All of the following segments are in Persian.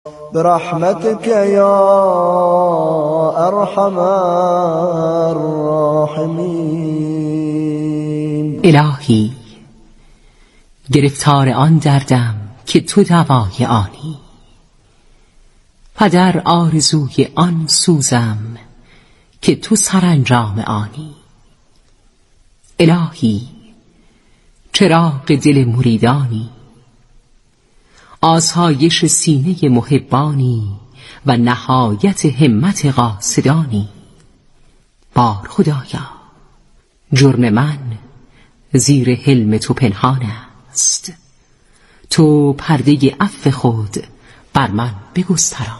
برحمتك یا ارحم الراحمین. الهی گرفتار آن دردم که تو دوای آنی، و در آرزوی آن سوزم که تو سرانجام آنی. الهی چراغ دل مریدانی، آسایش سینه محبانی و نهایت همت قاصدانی. بار خدایا جرم من زیر حلم تو پنهان است، تو پرده عفو خود بر من بگستران.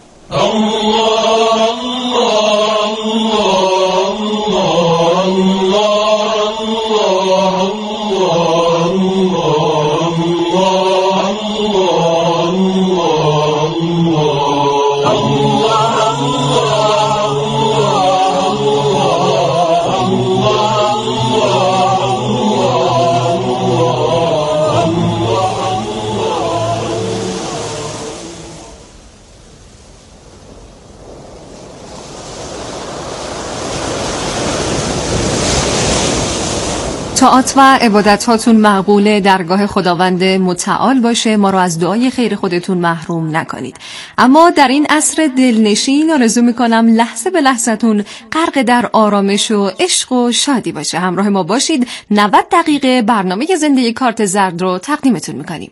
طاعات و عبادت هاتون مقبول درگاه خداوند متعال باشه. ما رو از دعای خیر خودتون محروم نکنید. اما در این عصر دلنشین آرزو میکنم لحظه به لحظتون غرق در آرامش و عشق و شادی باشه. همراه ما باشید. 90 دقیقه برنامه زنده کارت زرد رو تقدیمتون میکنیم.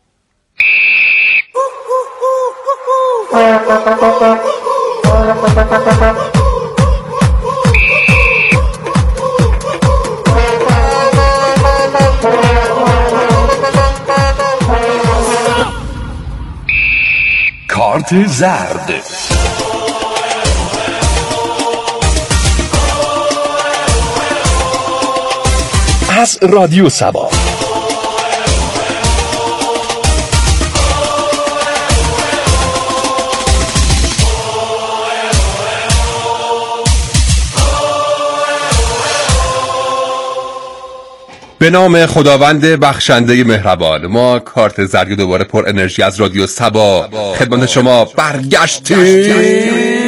کارت زرد. از رادیو سبا. به نام خداوند بخشنده مهربان. ما کارت زرد دوباره پر انرژی از رادیو سبا خدمت شما برگشتیم.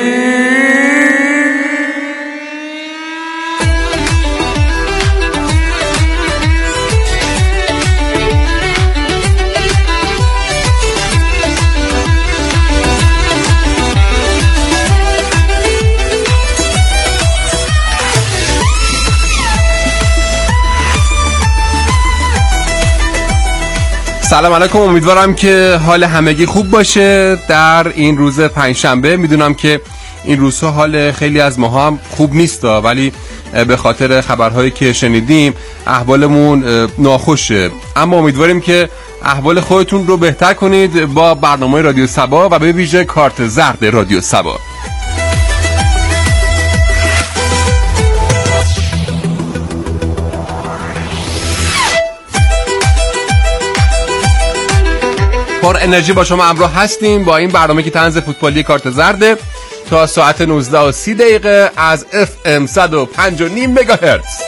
سلام علیکم، امیدوارم که حال همگی خوب باشه در این روز پنجشنبه. میدونم که این روزها حال خیلی از ما هم خوب نیست، ولی به خاطر خبرهایی که شنیدیم احوالمون ناخوشه. اما امیدواریم که احوال خودتون رو بهتر کنید با برنامه رادیو سبا و به ویژه کارت زرد رادیو سبا. پر انرژی با شما همراه هستیم با این برنامه که طنز فوتبالی کارت زرده تا ساعت 19:30 از FM 105.5 مگاهرتز.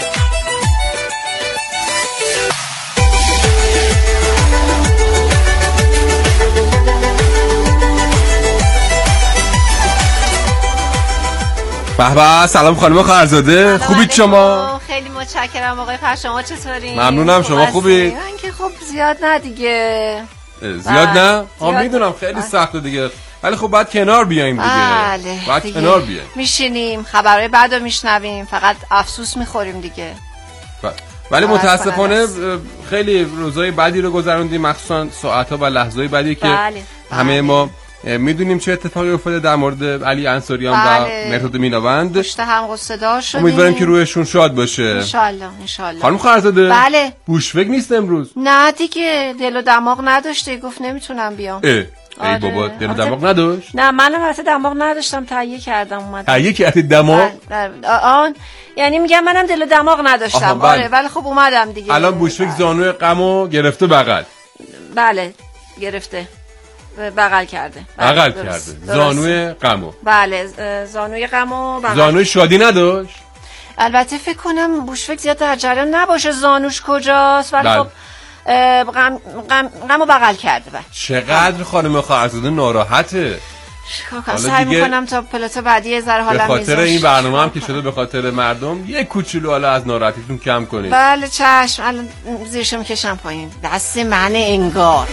به به، سلام خانم خرزاده، خوبید شما؟ خیلی متشکرم آقای پر، شما چطورین؟ ممنونم، شما خوبید؟ من که خب زیاد نه دیگه. زیاد نه؟ میدونم خیلی سخته دیگه، ولی خب باید کنار بیایم دیگه. بله باید دیگه. کنار بیایم، میشینیم خبرهای بعدو میشنویم، فقط افسوس میخوریم دیگه. ولی متاسفانه خیلی روزای بعدی رو گذروندیم، مخصوصا ساعت‌ها و لحظه‌های بعدی که همه ما میدونیم چه اتفاقی افتاده در مورد علی انصاریان و مهرداد میناوند. پشت هم قصه‌دار شدیم. امیدوارم که روحشون شاد باشه ان شاءالله. خانم خرزاده، بله بوشفک نیست امروز؟ نه دیگه، دل و دماغ نداشته، گفت نمیتونم بیام. ای بابا، دل و دماغ نداشت؟ نه منم البته دماغ نداشتم، تهیه کردم اومدم. تهیه کردی دماغ؟ آن یعنی میگم منم دل و دماغ نداشتم. آره ولی خب اومدم دیگه. الان بوشفک زانوی غمو گرفته بغل. بله گرفته، بغل کرده. زانوی غمو. بله زانوی غمو بغل. زانوی شادی نداشت؟ البته فکر کنم بوشفک زیاد در جریان نباشه زانوش کجاست، ولی خب غمو بغل کرده. چقدر خانم خواهرزاده ناراحته. سعی میکنم تا پلات بعدی یه ذره حالم به خاطر این برنامه هم که شده به خاطر مردم یه کوچولو حالا از ناراحتیتون کم کنید. بله چشم. الان زیرشو میکشم پایین. دست من انگار.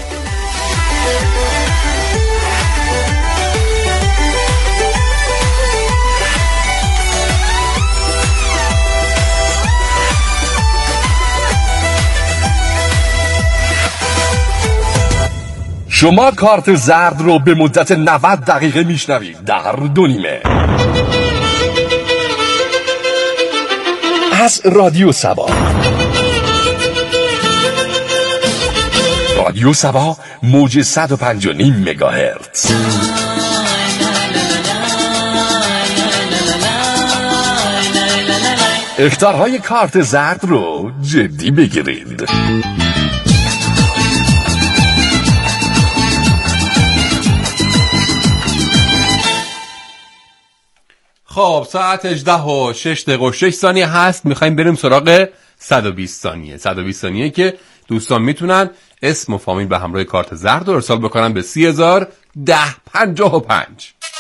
شما کارت زرد رو به مدت 90 دقیقه میشنوید در 2 نیمه از رادیو سبا. رادیو سبا موج 105.5 مگاهرتز. اخطارهای کارت زرد رو جدی بگیرید. خب ساعت 18:06 هست. میخوایم بریم سراغ 120 ثانیه. 120 ثانیه که دوستان میتونن اسم و فامیل به همراه کارت زرد رو ارسال بکنن به 301055.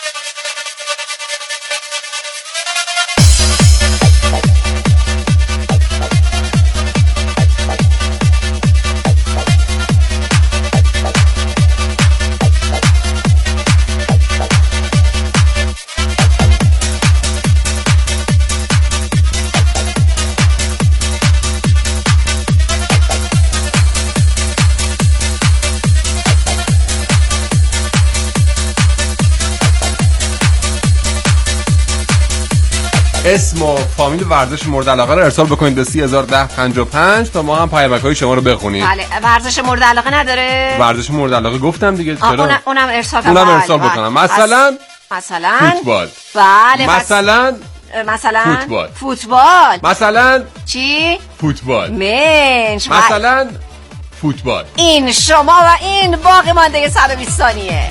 اسم و فامیل ورزش مورد علاقه رو ارسال بکنید به 301055 تا ما هم پیامک‌های شما رو بخونیم. بله ورزش مورد علاقه نداره؟ ورزش مورد علاقه گفتم دیگه. چرا؟ اونم ارسال بکنم. مثلا فوتبال. بله. مثلا فوتبال. مثلا چی؟ فوتبال. مثلا فوتبال. این شما و این باقی مانده 120 ثانیه.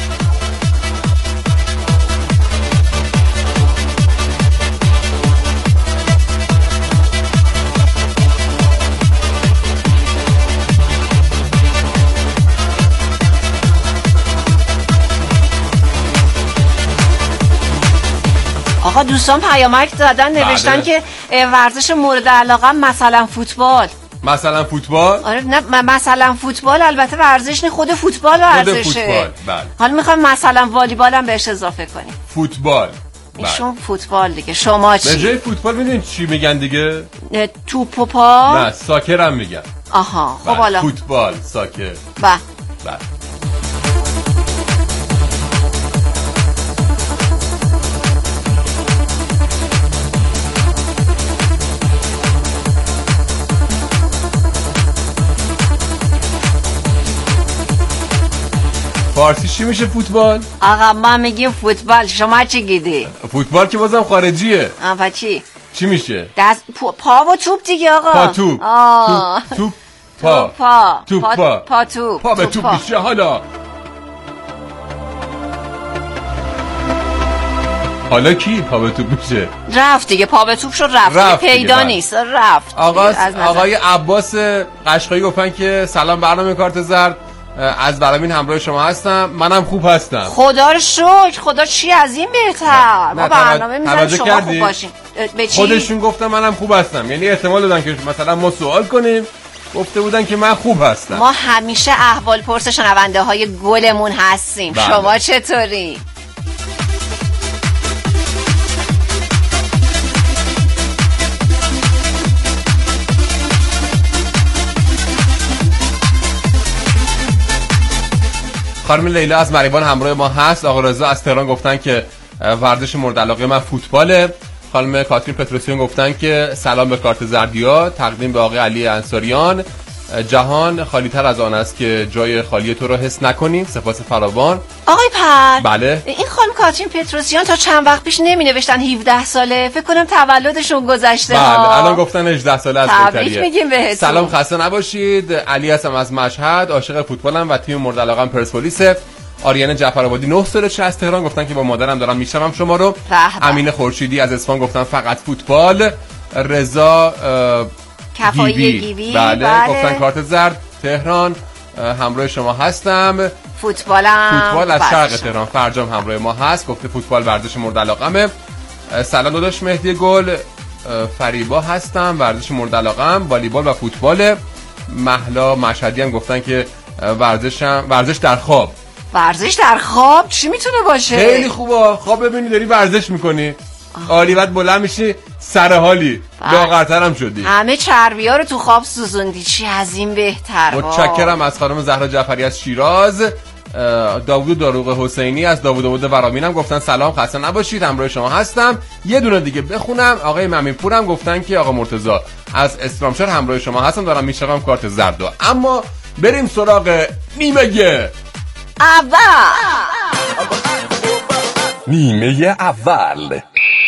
آقا دوستان پیامک دادن نوشتن که ورزش مورد علاقه مثلا فوتبال. مثلا فوتبال؟ آره نه مثلا فوتبال البته ورزش نه، خود فوتبال ورزشه. فوتبال. بله. حالا میخوایم مثلا والیبال هم بهش اضافه کنیم. فوتبال. ایشون فوتبال دیگه. شما چی؟ به جای فوتبال میدونید چی میگن دیگه؟ توپ و پا؟ نه ساکر هم میگن. آها خب حالا فوتبال ساکر. بله. فارسی چی میشه فوتبال؟ آقا ما میگیم فوتبال، شما چی گیدی؟ فوتبال که بازم خارجیه. آقا چی؟ چی میشه؟ دست پا و توپ دیگه آقا. پا توپ. توپ پا. توپ پا. پا توپ. پا به توپ میشه. حالا کی پا به توپ میشه؟ رفت دیگه. پا به توپ شد رفت پیدا نیست. رفت. آقای عباس قشقایی گفتن که سلام برنامه کارت زرد، از برامین همراه شما هستم. منم خوب هستم. خدا رو شکر. خدا چی از این بهتر. ما برنامه میذاریم شما خوب باشین. خودشون گفتن منم خوب هستم، یعنی احتمال دادن که مثلا ما سوال کنیم، گفته بودن که من خوب هستم. ما همیشه احوال پرس شنونده های گلمون هستیم. بله. شما چطوری؟ خانم لیلا از مریوان همراه ما هست. آقا رضا از تهران گفتن که ورزش مورد علاقه من فوتباله. خانم کاترین پتروسیان گفتن که سلام به کارت زردیا، تقدیم به آقای علی انصاریان. جهان خالی تر از آن است که جای خالی تو رو حس نکنیم. سپاس فراوان. آقای پر. بله. این خانم کاترین پتروسیان تا چند وقت پیش نمی نوشتن 17 ساله؟ فکر کنم تولدشون گذشته. بله الان گفتن 18 ساله از تبریک میگیم بهتون. سلام خسته نباشید. علی هستم از مشهد، عاشق فوتبالم و تیم مورد علاقه‌ام پرسپولیس. آریان جعفرآبادی 9 سالشه از تهران گفتن که با مادرم دارم میشنوم شما رو. امین خورشیدی از اصفهان گفتن فقط فوتبال. رضا کفایی گیوی بله گفتن کارت زرد. تهران همراه شما هستم. فوتبال از شرق تهران. فرجام همراه ما هست، گفته فوتبال ورزش مورد علاقمه. سلام داداش مهدی گل. فریبا هستم، ورزش مورد علاقم والیبال و فوتبال. مهلا مشهدی هم گفتن که ورزش در خواب. ورزش در خواب چی میتونه باشه؟ خیلی خوبه، خواب ببینی داری ورزش میکنی، عالی، بعد بلند میشی سر حالی، لاغرتر هم شدی، همه چربی ها رو تو خواب سوزوندی، چی از این بهتر. متشکرم از خانم زهرا جعفری از شیراز. داوود داروغ حسینی از داوود ورامین هم گفتن سلام، خسته نباشید، همراه شما هستم. یه دونه دیگه بخونم، آقای ممینپور هم گفتن که آقا مرتضی از اسلامشهر همراه شما هستم، دارم میشنوم کارت زردو. اما بریم سراغ نیمه اول.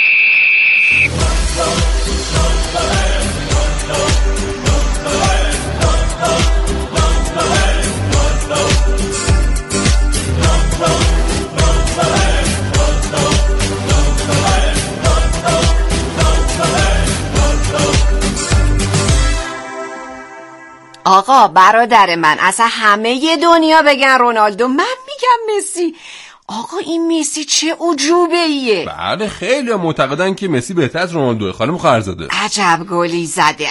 آقا برادر من، اصلا همه دنیا بگن رونالدو، من میگم مسی. آقا این مسی چه عجوبه ایه. بله خیلی معتقدن که مسی بهتر از رونالدو. خانم خواهرزاده عجب گلی زده.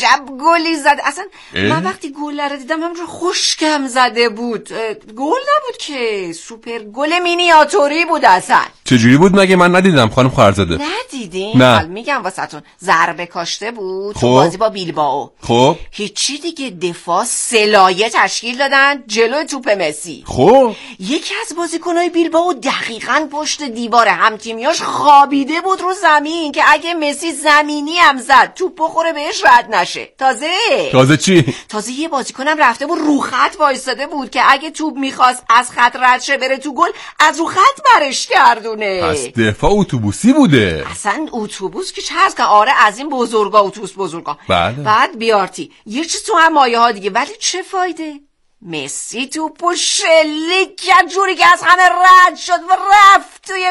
اصلا من وقتی گل رو دیدم همونجور خشکم زده بود. گل نبود که، سوپر گل مینیاتوری بود. اصلا چجوری بود مگه؟ من ندیدم خانم خواهرزاده. ندیدین؟ نه. میگم واسهتون ضربه کاشته بود تو بازی با بیلبائو. خب هیچی دیگه، دفاع سلایه تشکیل دادن جلوی توپ مسی. خب یکی از بازیکنای بیلبائو دقیقاً پشت دیوار همتیمیاش خوابیده بود رو زمین که اگه مسی زمینی هم زد توپ بخوره بهش رد نشه. تازه چی؟ تازه یه بازیکنم رفته بود رو خط وایساده بود که اگه توپ میخواست از خط رد شه بره تو گل، از رو خط برش گردونه. پس دفاع اتوبوسی بوده. اصلا اتوبوس که چه هست که، آره از این اتوبوس بزرگا. بله. بعد بیارتی یه چیز تو هم مایه ها دیگه، ولی چه فایده؟ مسی توپو شلیک کرد جوری که از همه رد شد و رفت توی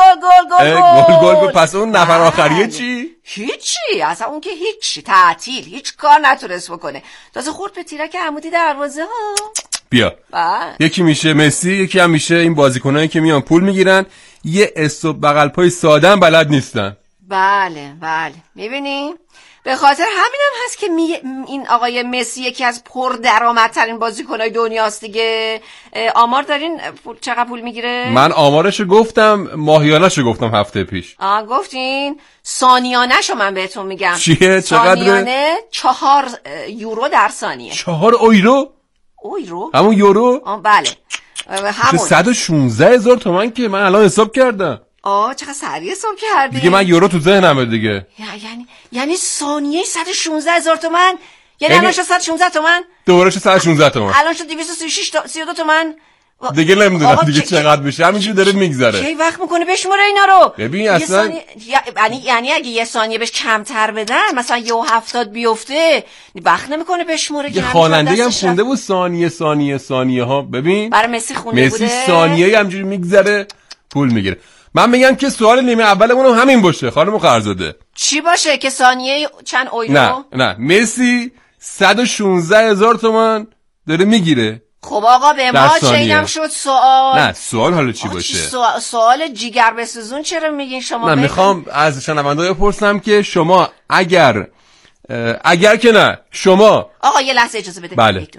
گل. پس اون نفر آخریه چی؟ هیچی، اصلا اون که هیچی، تعطیل، هیچ کار نتونست بکنه. تازه خورد به تیرک عمودی دروازه ها. بیا یکی میشه مسی، یکی هم میشه این بازیکنایی که میان پول میگیرن، یه استوب بغل پای ساده هم بلد نیستن. بله میبینی؟ به خاطر همینم هست که این آقای مسی یکی از پردرآمدترین بازیکنای دنیاست دیگه. آمار دارین چقدر پول میگیره؟ من آمارشو گفتم، ماهیانه‌شو گفتم هفته پیش. گفتین؟ ثانیانه‌شو من بهتون میگم. چیه؟ چقدره؟ ثانیانه 4 یورو در ثانیه. 4 یورو؟ همون یورو؟ بله همون. 116,000 تومان که من الان حساب کردم. چقدر سریع حساب کردی؟ دیگه من یورو تو ذهنمه دیگه. یعنی ثانیه 116,000 تومان. یعنی الان شد 116 تومان. دوباره شد 116 تومان. الان شد 232 تومان. دیگه نمیدونم دیگه چقدر بشه، همینجوری داره میگذره. کی وقت میکنه بشموره اینا رو؟ ببین اصلا یعنی اگه یه ثانیه بهش کمتر بدن، مثلا 70 بیفته، وقت نمیکنه بشموره. یه خواننده هم خونده بود ثانیه ها. ببین برای مسی خونده بوده. مسی ثانیه همینجوری میگذره پول میگیره. من میگم که سوال نیمه اولمون همین باشه خانم خواهرزاده. چی باشه که ثانیه چند یورو؟ نه مسی 116,000 تومان داره میگیره. خب آقا به ما چه اینم شد سوال. نه سوال حالا چی باشه؟ سوال جیگر بسوزون چرا میگین شما؟ من میخوام از شنونده‌ها بپرسم که شما اگر که نه شما آقا یه لحظه اجازه بده. بله.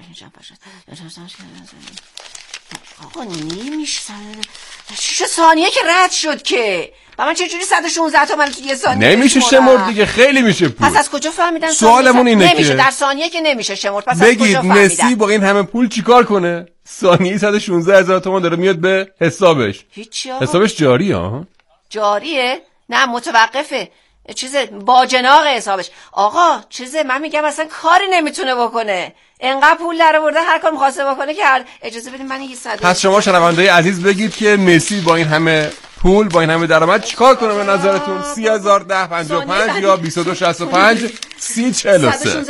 آقا نمیشه 6 ثانیه که رد شد که و من چجوری 116 تومن تو یه ثانیه نمیشه شمرد دیگه، خیلی میشه پول. پس از کجا فهمیدن؟ سوالمون اینه نمیشه که در ثانیه که نمیشه شمرد. پس بگید از کجا فهمیدن؟ مسی با این همه پول چیکار کنه؟ ثانیه 116,000 تومان داره میاد به حسابش. هیچی حسابش جاری ها؟ جاریه؟ نه متوقفه. باجناق حسابش. آقا من میگم اصلا کاری نمیتونه بکنه. انقدر پول در آورده هر کار می‌خواسته بکنه که اجازه بدید من یه صد. پس شما شنونده‌های عزیز بگید که مسی با این همه پول، با این همه درآمد چیکار کنه به نظرتون؟ 30,000 1055 یا 2265 3043.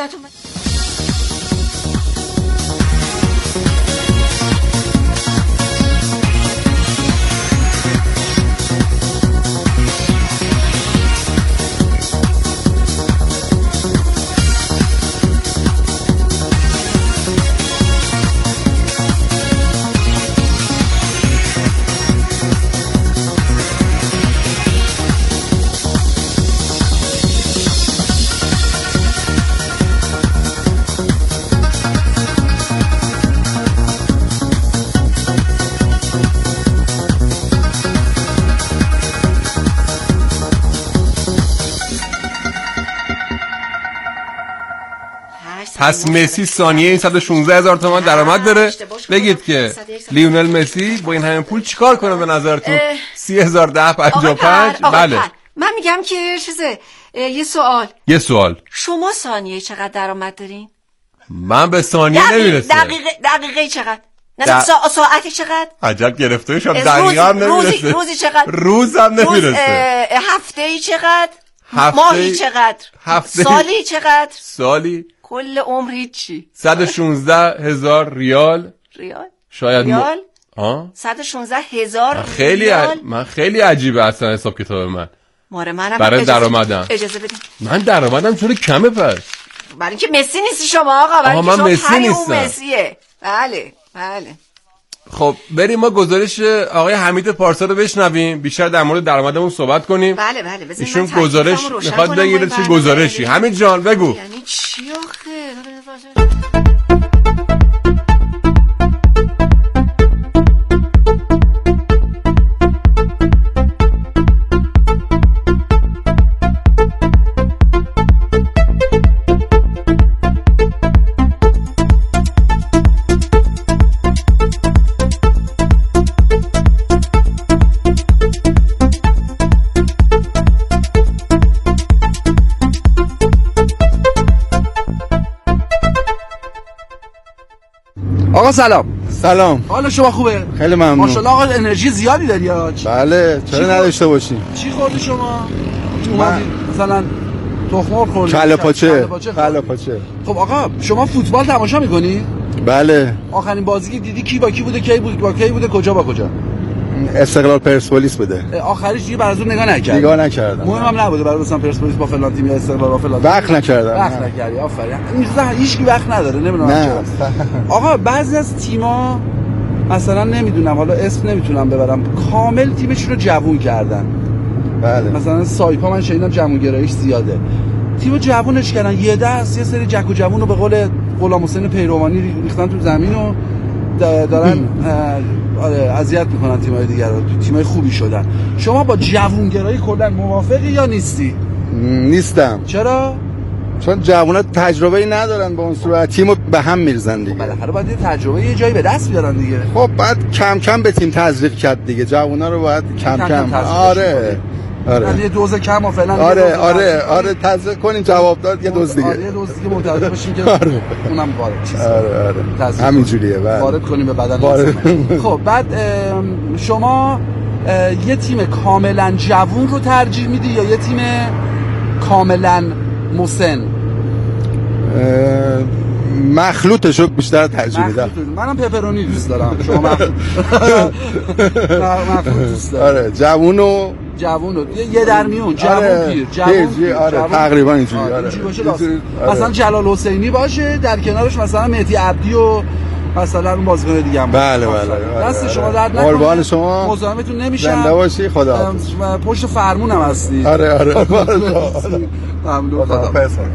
پس مسی ثانیه 116,000 تومان درآمد داره. بگید که لیونل مسی با این همین پول چیکار کنه به نظرتون؟ 30,1055. بله من میگم که چیزه یه سوال شما ثانیه چقدر درآمد دارین؟ من به ثانیه نمیرسه. دقیقه چقدر؟ نه ساعتی چقدر؟ عجب گرفته شد. دقیقه هم نمیرسه. روزی چقدر؟ روز هم نمیرسه. هفته‌ای چقدر؟ ماهی چقدر؟ سالی چقدر؟ سالی کل عمر چی؟ 116,000 ریال. شاید ریال؟ 116,000 من خیلی عجیبه اصلا حساب کتاب من. منم برای درآمدم. اجازه بدین. من درآمدم چون کمه پس. برای اینکه مسی نیستی شما آقا. برای من مسی نیستم. مسیه. بله. خب بریم ما گزارش آقای حمید پارسا رو بشنویم، بیشتر در مورد درآمدمون صحبت کنیم. بله. ایشون گزارش میخواد بگیره. چه گزارشی؟ حمید جان بگو. یعنی چی آخه؟ آقا سلام. حال شما خوبه؟ خیلی ممنون. ماشاءالله آقا انرژی زیادی داری آج. بله چرا نداشته باشیم. چی خوردی شما؟ مثلا تخم مرغ خوردی؟ کله پاچه. خب آقا شما فوتبال تماشا میکنی؟ بله. آخرین بازی که دیدی کی با کی بوده، کی بوده، کجا با کجا؟ استقلال پرسپولیس بوده. آخرش دیگه برای نگاه نکردم. مهم نبوده برای مثلا پرسپولیس با فلان تیم یا استقلال با فلان. وقت نکردم. نکردی. آفرین. این هیچ کی وقت نداره نمیدونم چرا. آقا بعضی از تیم‌ها مثلا نمیدونم حالا اسم نمیتونم ببرم کامل تیمشون رو جوون کردن. بله. مثلا سایپا من شنیدم جوونگراییش زیاده. تیمو جوونش کردن. یه سری جک و جوون رو به قول غلام حسین پیروانی ریختن تو زمین و دارن اذیت میکنن تیم‌های دیگر رو. تیم‌های خوبی شدن. شما با جوونگرایی کلا موافقی یا نیستی؟ نیستم. چرا؟ چون جوونا تجربه‌ای ندارن به اون صورت تیمو به هم میرزن دیگه. بالاخره باید تجربه یه جایی به دست بیارن دیگه. خب بعد کم کم به تیم تزریق کرد دیگه. جوونا رو باید کم. آره. یه دوز کم و فعلا. آره تزریق کنین جواب داد یه دوز دیگه. یه دوز دیگه منتظر باشیم که اونم وارد چیز. آره. همینجوریه. وارد کنیم به بدن. خب بعد شما یه تیم کاملا جوون رو ترجیح میدی یا یه تیم کاملا مسن؟ مخلوطشو بیشتر ترجیح میدم. منم پپرونی دوست دارم. شما مخلوط دوست دارم. آره جوونو یه درمیون جوون پیر. آره تقریبا اینجوری. مثلا جلال حسینی باشه در کنارش مثلا مهدی عبدی و مثلا اون بازیکن دیگه هم. بله. دست شما درد نکنه. قربان شما. مزاحمتون نمیشم. زنده باشی. خدا. پشت فرمونم هستی. آره. ممنون. خدا.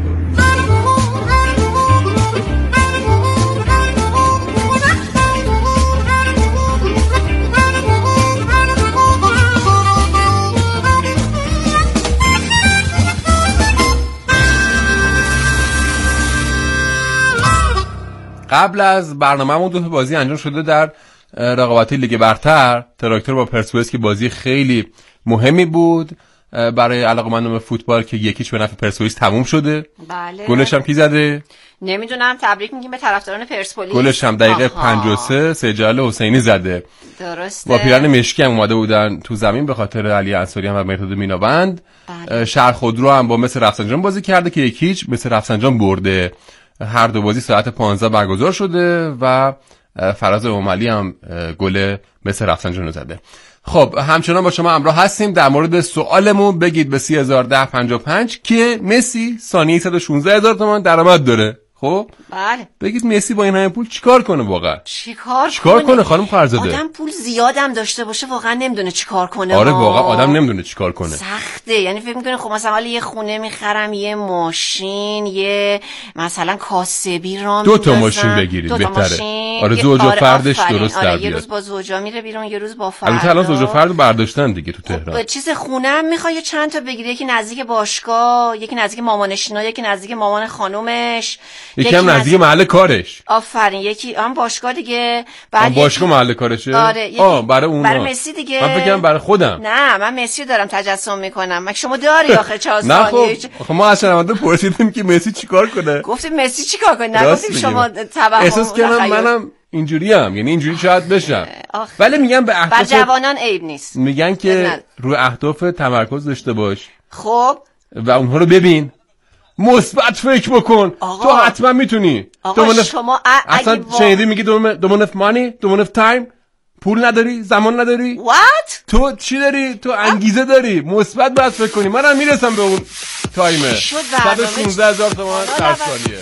قبل از برنامه‌مون دو تا بازی انجام شده در رقابت لیگ برتر. تراکتور با پرسپولیس که بازی خیلی مهمی بود برای علاقه‌مندان به فوتبال که 1-0 به نفع پرسپولیس تموم شده. بله. گلش هم کی زده؟ نمیدونم. تبریک میگیم به طرفداران پرسپولیس. گلش هم دقیقه 53 سجال حسینی زده. درسته. با پیرن مشکی هم اومده بودن تو زمین به خاطر علی انصاری هم و مهداد میناوند. بله. شهر خودرو هم با مصر رفسنجان بازی کرده که 1-0 مصر رفسنجان برده. هر دو بازی ساعت 15 برگزار شده و فراز اومالی هم گل مصر رفسنجان زده. خب همچنان با شما همراه هستیم در مورد سوالمون. بگید به 30,1055 که مسی ثانیه 116,000 تومان درآمد داره. خب بله. بگید مسی با این همه پول چیکار کنه واقعا؟ چیکار کنه خانم فرزاده؟ آدم پول زیادم داشته باشه واقعا نمیدونه چیکار کنه. آره واقعا آدم نمیدونه چیکار کنه. سخته. یعنی فکر میکنه خب مثلا یه خونه میخرم، یه ماشین، یه مثلا کاسبی راه 2 تا ماشین بگیرید بهتره. ببین آره زوج و فردش درست در یه بیاد. روز با زوجا میره بیرون، یه روز با فرد. البته الان زوج و فرد برداشتن دیگه تو تهران. چیز خونه هم میخوای چند تا بگیری، یکی نزدیک باشگاه، یکی نزدیک مامانشینا، یکی نزدیک مامان خانومش، یکی هم نزدیک محل کارش. آفرین. یکی هم باشگاه دیگه. بعد باشگاه محل کارشه. آره برای اون. برای مسی دیگه. من فکر کنم برای خودم. نه من مسی دارم تجسم میکنم. مگه شما داری آخه 4 ثانیه؟ نه خب ما از شنونده پرسیدیم که مسی چیکار کنه. گفتیم مسی چیکار کنه، نگفتیم شما توهم. احساس کردم منم اینجوریم، یعنی اینجوری شاید بشم. ولی میگم به اهداف بر جوانان عیب نیست. میگن که رو اهداف تمرکز داشته باش. خب و اونها رو ببین، مثبت فکر بکن. تو حتما میتونی. شما اصلا شنیدی میگی don't have money, don't have time، پول نداری، زمان نداری. What؟ تو چی داری؟ تو انگیزه داری، مثبت باید فکر کنی. منم میرسم به اون تایمه. 116,000 تومان در ثانیه.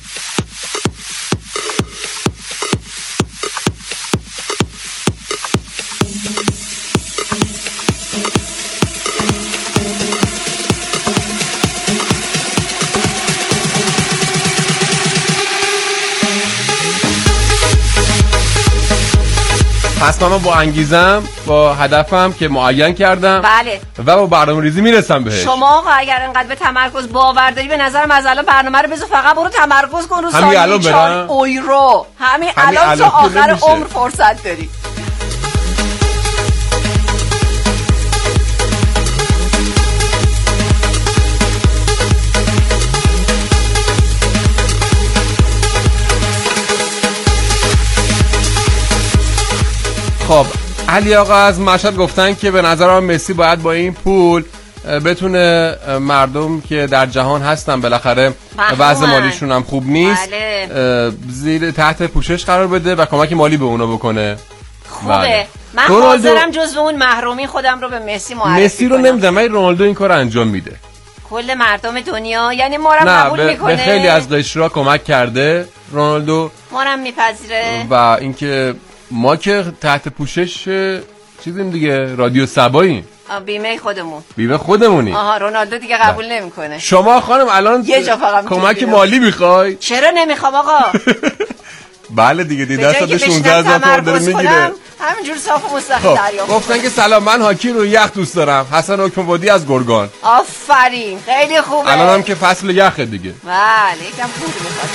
پس من با انگیزم، با هدفم که معین کردم، بله، و با برنامه‌ریزی میرسم بهش. شما آقا اگر انقدر به تمرکز باور داری، به نظرم از الان برنامه رو بذار فقط برو تمرکز کن رو ثانیه 4 یورو. همین الان تا آخر عمر فرصت داری. خب علی آقا از مشهد گفتن که به نظرم مسی باید با این پول بتونه مردم که در جهان هستن بالاخره وضع مالیشون هم خوب نیست، بله، زیر تحت پوشش قرار بده و کمک مالی به اونا بکنه. خوبه. بله. من حاضرم جزو اون محرومی خودم رو به مسی معرفی مسی رو نمیدونم، ولی رونالدو این کار انجام میده. کل مردم دنیا یعنی ما رو قبول میکنه. به خیلی از قشرها کمک کرده رونالدو، ما رو میپذیره. و اینکه ما که تحت پوشش چیزیم دیگه، رادیو سباییم، بیمه خودمونی. آها رونالدو دیگه قبول نمیکنه. شما خانم الان یه جا فقط کمک مالی میخوای؟ چرا نمیخوام آقا؟ بله دیگه 116,000 تومان داره میگیره. همینجور صاف و مستقیم دریافت. گفتن که سلام، من هاکی رو یخ دوست دارم. حسن حکم‌آبادی از گرگان. آفرین، خیلی خوبه. الان هم که فصل یخه دیگه. بله، یکم پول میخواد.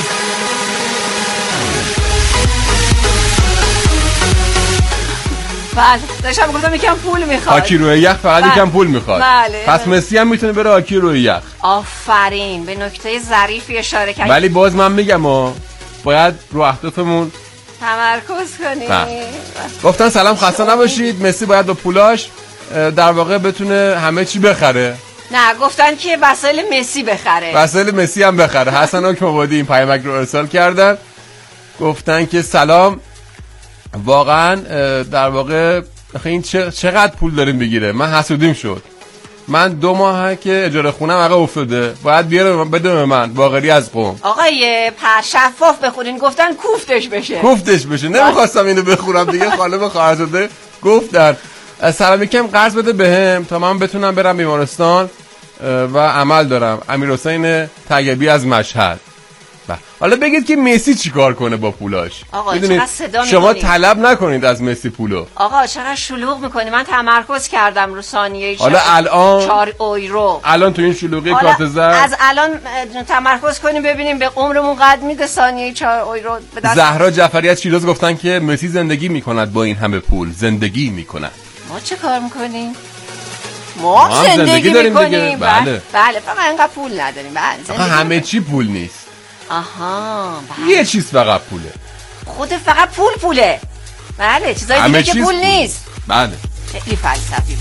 بله، داشتم گفتم یکم پول میخواد. هاکی روی یخ فقط یکم پول میخواد. بله. پس مسی هم میتونه بره هاکی روی یخ. آفرین، به نکته ظریفی اشاره کردی. ولی باز من میگم باید رو اهدافمون تمرکز کنیم. گفتن سلام، خسته نباشید، مسی باید با پولاش در واقع بتونه همه چی بخره. نه، گفتن که وسایل مسی بخره. وسایل مسی هم بخره. حسن حکم‌آبادی این پیامک رو ارسال کردن. گفتن که سلام، واقعا در واقع این چقدر پول داریم بگیره؟ من حسودیم شد. من 2 ماه که اجاره خونم عقب افتاده، باید بیاره بده به من باقری از قم. آقای شفاف بخورین، گفتن کوفتش بشه. نمیخواستم اینو بخورم دیگه. خانم خواهرزاده گفتن سلام یکم قرض بده بهم تا من بتونم برم بیمارستان و عمل دارم. امیرحسین طیبی از مشهد. حالا بگید که مسی چیکار کنه با پولاش؟ آقا چقدر صدا شما طلب نکنید از مسی پولو. آقا چقدر شلوغ میکنی؟ من تمرکز کردم رو ثانیه حالا الان 4 یورو. الان تو این شلوغی کارت زرد از الان تمرکز کنیم ببینیم به عمرمون قد میده ثانیه 4 یورو به دست. زهرا جعفری از شیراز گفتن که مسی زندگی میکند با این همه پول. زندگی میکند. ما چه کار میکنیم؟ ما زندگی میکنیم. بله فقط اینقدر پول نداریم. بله همه چی پول نیست. آها بله. یه چیز فقط پوله. خود فقط پوله. بله، چیزای دیگه که پول نیست. بله. خیلی فلسفی.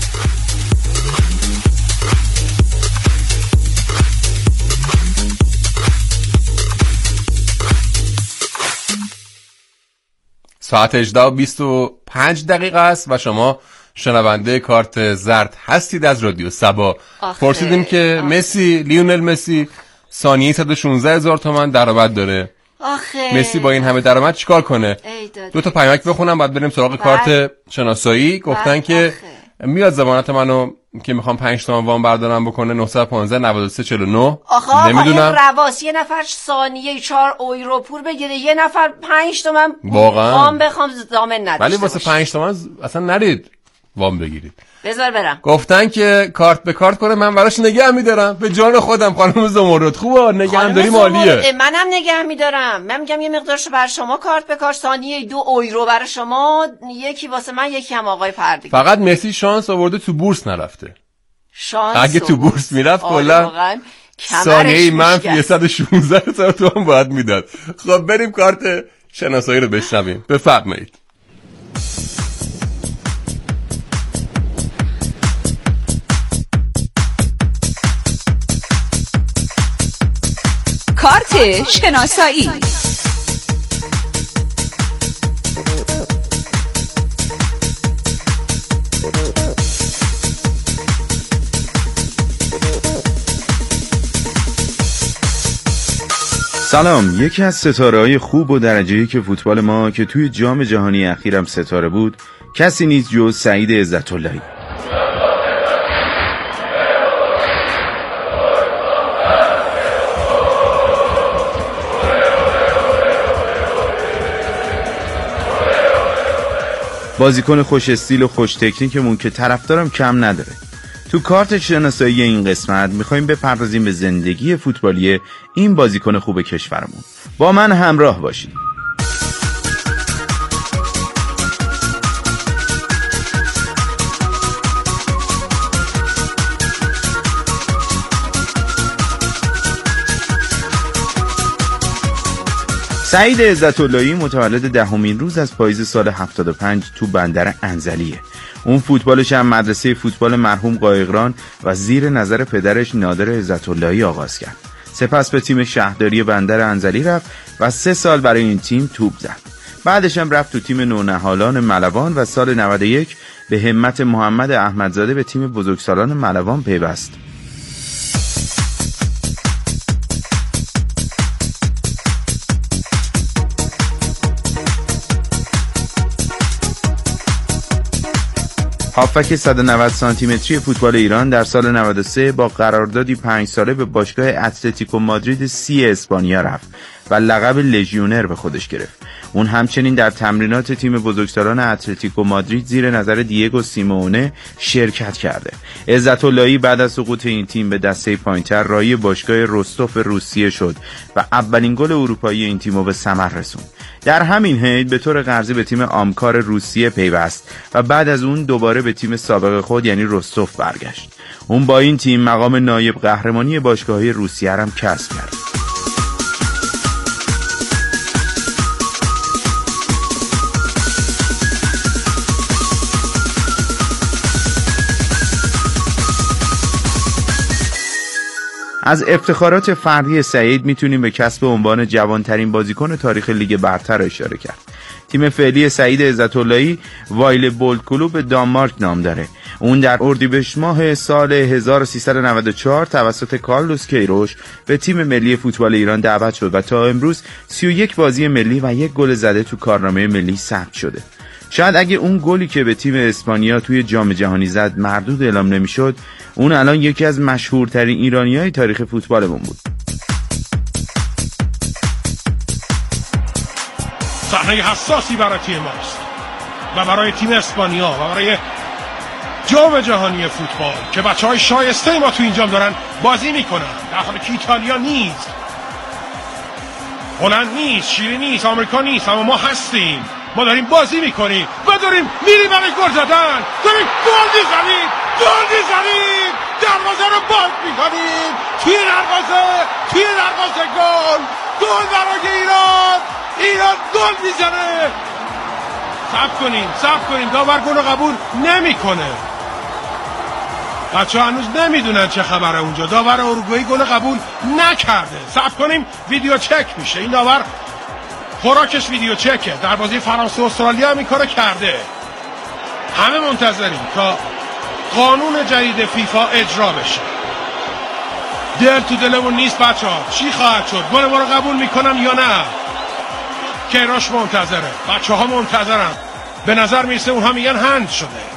ساعت 18:25 است و شما شنونده کارت زرد هستید از رادیو سبا. پرسیدیم که مسی، لیونل مسی ثانیه 116,000 تومان درآمد داره. مسی با این همه درآمد چیکار کنه؟ 2 تا پیامک بخونم بعد بریم سراغ کارت شناسایی. گفتن که میاد ضمانت منو که میخوام 5 تومن وام بردارم بکنه 915 93 49. آخه نمیدونم این رواس یه نفر ثانیه 4 یورو پول بگیره، یه نفر 5 تومن واقعا وام بخوام ضامن نداشته ولی واسه باشه. 5 تومن اصلا نرید وام بگیرید. بذار برم. گفتن که کارت به کارت کنه، من براش نگه میدارم به جان خودم. خانم زمرد خوبه نگهداری مالیه. منم نگه میدارم. من میگم یه مقدارشو بر شما کارت به کارت، ثانیه 2 یورو برای شما، یکی واسه من یکی هم آقای پردگی. فقط مسی شانس آورده تو بورس نرفته. شانس اگه تو بورس میرفت کلا ثانیه منفی 116 تومن باید میداد. خب بریم کارت شناسایی رو بشنویم. بفرمایید. کارت شناسایی. سلام. یکی از ستاره‌های خوب و درجه‌ای که فوتبال ما که توی جام جهانی اخیرم ستاره بود کسی نیست جز سعید عزت‌اللهی. بازیکن خوش استیل و خوش تکنیکمون که طرفدارم کم نداره. تو کارت شناسایی این قسمت میخوایم بپردازیم به زندگی فوتبالی این بازیکن خوب کشورمون. با من همراه باشید. سعید عزت‌اللهی متولد 10مین روز از پاییز سال 75 تو بندر انزلیه. اون فوتبالش هم مدرسه فوتبال مرحوم قایقران و زیر نظر پدرش نادر عزت‌اللهی آغاز کرد. سپس به تیم شهرداری بندر انزلی رفت و 3 سال برای این تیم توپ زد. بعدش هم رفت تو تیم نونهالان ملوان و سال 91 به همت محمد احمدزاده به تیم بزرگسالان ملوان پیوست. هافک 190 سانتی متری فوتبال ایران در سال 93 با قراردادی 5 ساله به باشگاه اتلتیکو مادرید سی اسپانیا رفت و لقب لژیونر به خودش گرفت. اون همچنین در تمرینات تیم بزرگسالان اتلتیکو مادرید زیر نظر دیگو سیمونه شرکت کرده. عزت‌اللهی بعد از سقوط این تیم به دسته پایین‌تر راهی باشگاه رستوف روسیه شد و اولین گل اروپایی این تیمو به ثمر رسوند. در همین حین به طور قرضی به تیم آمکار روسیه پیوست و بعد از اون دوباره به تیم سابق خود یعنی رستوف برگشت. اون با این تیم مقام نایب قهرمانی باشگاه‌های روسیه هم کسب کرد. از افتخارات فردی سعید میتونیم به کسب عنوان جوانترین بازیکن تاریخ لیگ برتر اشاره کرد. تیم فعلی سعید عزت‌اللهی وایل بولت کلوب دانمارک نام داره. اون در اردیبهشت ماه سال 1394 توسط کارلوس کیروش به تیم ملی فوتبال ایران دعوت شد و تا امروز 31 بازی ملی و 1 گل زده تو کارنامه ملی ثبت شده. شاید اگه اون گلی که به تیم اسپانیا توی جام جهانی زد مردود اعلام نمیشد، اون الان یکی از مشهورترین ایرانیای تاریخ فوتبالمون بود. صحنه حساسی برای تیم ماست و برای تیم اسپانیا و برای جام جهانی فوتبال که بچه‌های شایسته ما تو این جام دارن بازی میکنن، در حالی که ایتالیا نیست، هلند نیست، شیلی نیست، آمریکا نیست، اما ما هستیم. ما داریم بازی میکنیم و داریم میریم برای گل زدن، داریم گل میزنیم، دروازه رو باز میکنیم، توی دروازه گل برای ایران گل میزنه. صبر کنیم داور گل رو قبول نمیکنه. بچه‌ها هنوز نمیدونن چه خبره اونجا. داور اروگوئه گل قبول نکرده. صبر کنیم ویدیو چک میشه. این داور خوراکش ویدیو چکه. در بازی فرانسه و استرالیا هم این کارو کرده. همه منتظریم تا قانون جدید فیفا اجرا بشه. دل تو دلمون نیست بچه‌ها. چی خواهد شد؟ گل ما رو قبول میکنن یا نه؟ کیروش منتظره. بچه‌ها منتظرن. به نظر میرسه اونها میگن هند شده.